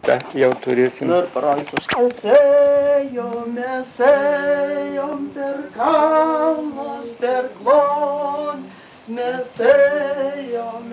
jau turėsim. Nu ir parodysiu. Mes ėjom per kalnus, per klon. Mes ėjom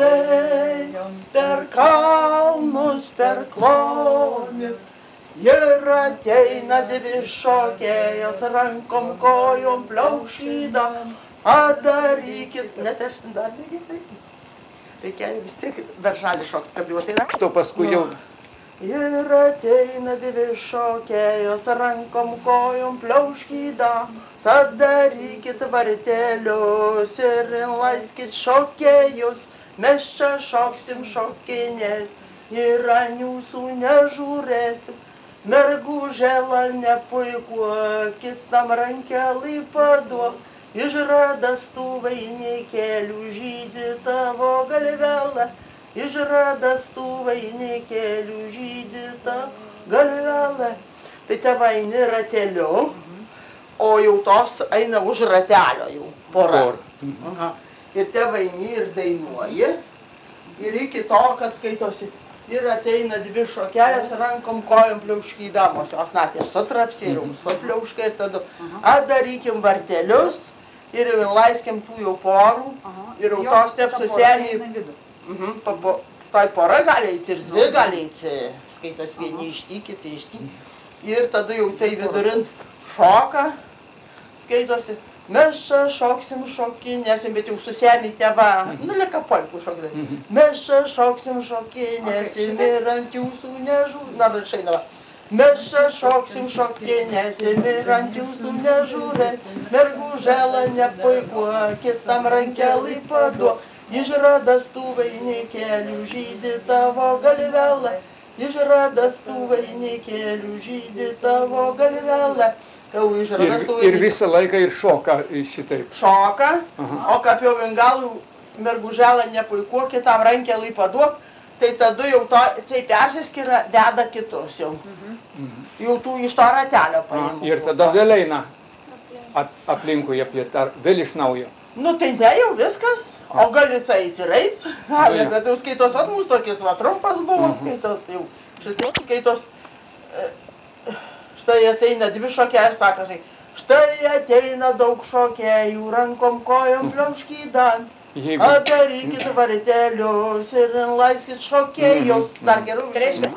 per kalnus, per klonį. Ir ateina dvi šokėjos, rankom, kojom, pliaušydam. Darykit, net aš dar reikia vis tiek darželį šokt, kad jau ateina. To paskui jau. Ir ateina dvi šokėjos, rankom, kojom, pliauškydam. Darykit vartelius ir laiskit šokėjus. Mes čia šoksim šokinės ir ant jūsų nežiūrėsim. Mergužėlą nepuikuokit, tam rankelį paduok. Iš radastų vainikėlių žydi tavo galvelę. Iš radastų vainikėlių žydi tavo galvelę. Tai tėvai eini rateliu, o jau tos eina už ratelio jau pora. Ir tėvai eini ir dainuoji. Ir iki to, kad skaitosi. Ir ateina dvi šokelės rankom, kojom pliauškydamos. Jos net ir sutrapsi, ir supliauška ir tada. Darykim vartelius. Ir laiskim tų jau porų, ir jau tos tep susienį. Tai pora gali eiti ir dvi gali eiti, skaitos vieni išti, kiti išti. Ir tada jau tai vidurin šoka, skaitosi. Mes čia šoksim šokinėsim, bet jau susienį tėva, nu leka polkų šokdai. Mes čia šoksim šokinėsim ir ant jūsų nežiūrėsim. Na, dar išeina va. Mes čia šoksim šokinėsim ir ant jūsų nežiūrėsim. Mergužėlą nepuikuokit, tam rankelį paduok. Iš radastų vainikėlių žydi tavo galvelę. Iš radastų vainikėlių žydi tavo galvelę. Ir visą laiką ir šoka šitaip. Šoka, o kaip jau vingalų mergužėlą nepuikuokit, tam rankelį paduok. Tai tada jau tai persiskiria, deda kitus jau. Jau tų iš to ratelio paimų. Ir tada vėl eina aplinkui aplėta, vėl iš naujo. Nu tai ne jau viskas, o gali tai ir eit. Bet jau skaitos, vat mūsų tokis va trumpas buvo skaitos jau. Šitai skaitos, štai ateina dvi šokėjai, sakosi, štai ateina daug šokėjų, rankom, kojom, pliauškydant. Darykit vartelius ir laiskit šokėjus. Dar geriau.